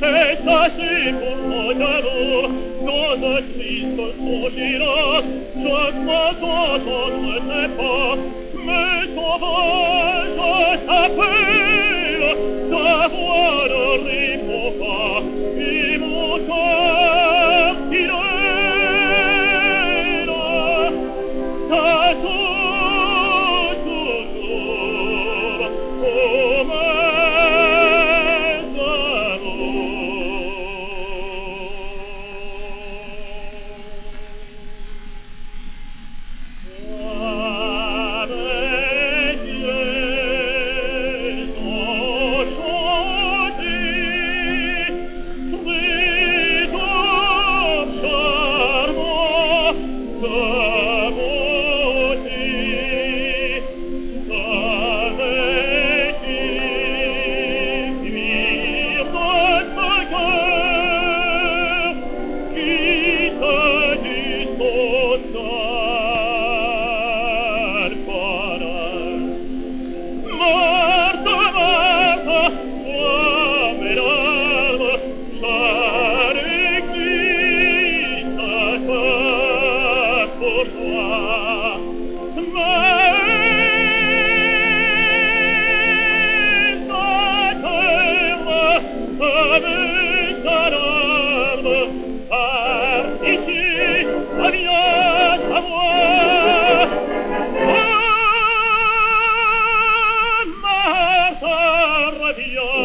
Et tâchez pour mon amour, dans un Christ s'offrira, chaque fois d'entendre tes pas, mais sauvage s'appelle, ta voix ne répond pas, et mon cœur sirène, t'attend toujours, ô Martha,